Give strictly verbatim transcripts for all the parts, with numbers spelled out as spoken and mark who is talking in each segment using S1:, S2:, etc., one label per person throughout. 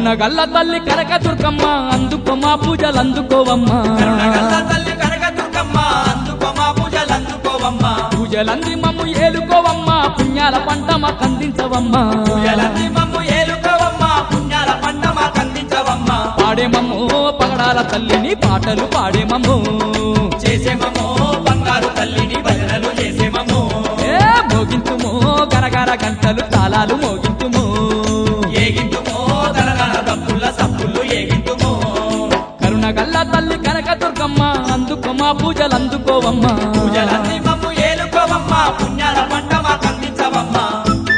S1: కరుణగల్ల తల్లి కనకదుర్గమ్మ అందుకో మా పూజలు అందుకోవమ్మా
S2: కరుణగల్ల తల్లి కనకదుర్గమ్మ అందుకో మా పూజలు అందుకోవమ్మా
S1: పూజలంది మమ్ము ఏలుకోవమ్మా పుణ్యాల పంట మాకందించవమ్మా
S2: పూజలంది మమ్ము ఏలుకోవమ్మా పుణ్యాల పంట మాకందించవమ్మా
S1: పాడేమమ్మో పగడాల తల్లిని పాటలు పాడేమమ్మో
S2: చేసేమమ్మో బంగారు తల్లిని భజనలు చేసేమమ్మో
S1: ఏ మోగింతుమో గరగర గంటలు తాళాలు మోగింతుమో
S2: ఏగింతుమో దరదర దప్పుల సప్పులు ఏగింతుమో
S1: కరుణగల్ల తల్లి కనకదుర్గమ్మ అందుకో మా పూజలు అందుకోవమ్మా
S2: పూజలంది మమ్ము ఏలుకోవమ్మా పుణ్యాల పంట మాకందించవమ్మా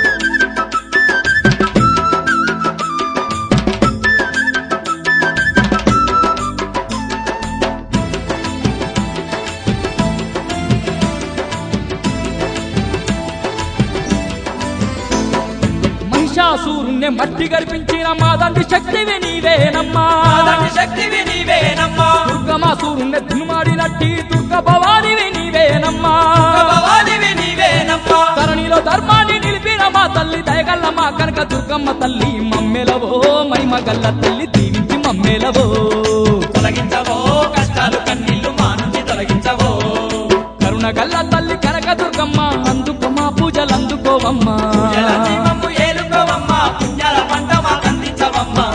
S1: మహిషాసురుణ్ణి మట్టి గర్పించిన మాదండి శక్తివి నీవేనమ్మా
S2: మాదండి శక్తివి నీవేనమ్మా
S1: దుర్గమాసురుణ్ణి దునుమాడినట్టి దుర్గ భవానివి నీవేనమ్మా
S2: భవానివి నీవేనమ్మా
S1: ధరణిలో ధర్మాన్ని నిలిపిన మా తల్లి దయగల్ల మా కనక దుర్గమ్మ తల్లి మమ్మెలవో మహిమగల్ల తల్లి దీవించి మమ్మెలవో
S2: తొలగించవో కష్టాలు కన్నీళ్లు మా నుంచి తొలగించవో
S1: కరుణగల్ల తల్లి కనక దుర్గమ్మ అందుకో మా పూజలు అందుకోవమ్మా
S2: పూజలంది మమ్ము ఏలుకోవమ్మా పుణ్యాల పంట మాకందించవమ్మా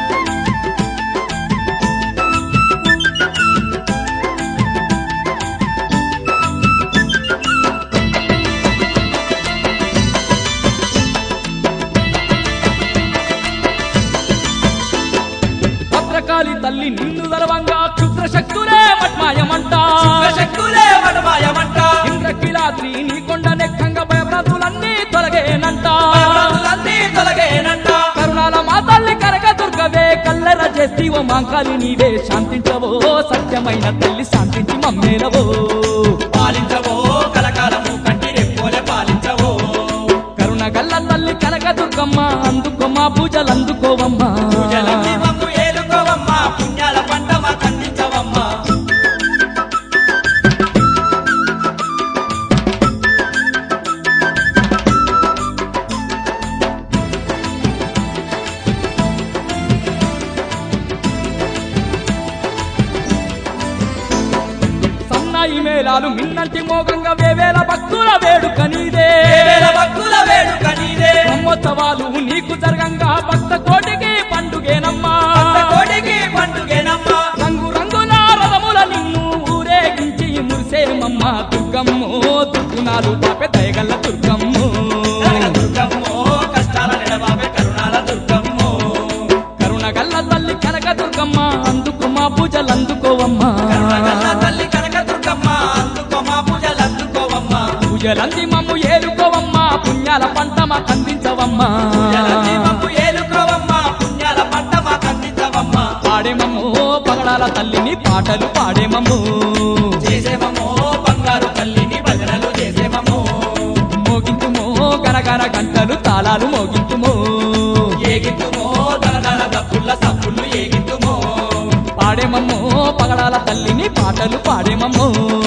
S1: భద్రకాళి తల్లి నిన్ను దరవంగా క్షుద్ర శక్తులే మట్మాయమంట
S2: శక్తులే వడమాయమంట
S1: ఇంద్రకిలాద్రి నీ కొండ నెక్కంగా భయవ్రతులన్నీ తొలగేనంట
S2: భయవ్రతులన్నీ తొలగేనంట
S1: కరుణాల మా తల్లి కనక దుర్గవే కల్లెర చేస్తీవో మాంకాలి నీవే శాంతించవో సత్యమైన తల్లి శాంతించి మమ్మేలవో
S2: పాలించవో కలకాలము కంటి రెప్పోలే పాలించవో
S1: కరుణగల్ల తల్లి కనక దుర్గమ్మ అందుకో మా పూజలు అందుకోవమ్మా
S2: పూజలంది మమ్ము ఏలుకోవమ్మా పుణ్యాల పంట మాకందించవమ్మా
S1: సన్నాయి మేళాలు మిన్నంటి మోగంగా వేవేల భక్తుల వేడుక నీదే
S2: వేవేల భక్తుల వేడుక నీదే
S1: బ్రహ్మోత్సవాలు నీకు జరగంగా భక్త కోటికి పండుగేనమ్మా
S2: భక్త కోటికి పండుగేనమ్మా
S1: రంగు రంగుల రథముల నిన్ను ఊరేగించి మురిసేమమ్మ దుర్గమ్మో దుర్గుణాలు పాపే దయగల్ల దుర్గమ్మో
S2: కనక దుర్గమ్మో కష్టాల నిడబాబే కరుణాల దుర్గమ్మో
S1: కరుణగల్ల తల్లి కనక దుర్గమ్మ అందుకు మా పూజలు అందుకోవమ్మా
S2: కరుణగల్ల తల్లి కనక దుర్గమ్మ అందుకో మా పూజలు అందుకోవమ్మా
S1: పూజలంది మమ్ము ఏలుకోవమ్మా పుణ్యాల పంట మాకందించవమ్మా
S2: పూజలంది మమ్ము ఏలుకోవమ్మా పుణ్యాల పంట మాకందించవమ్మా
S1: పాడేమమ్మో పగడాల తల్లిని పాటలు పాడేమమ్మో
S2: చేసేమమ్మో బంగారు తల్లిని భజనలు చేసేమమ్మో
S1: మోగించుమో గరగర గంటలు తాళాలు మోగించుమో
S2: ఏగింతుమో దరదర దప్పుల సప్పులు ఏగింతుమో
S1: పాడేమమ్మో పగడాల తల్లిని పాటలు పాడేమమ్మో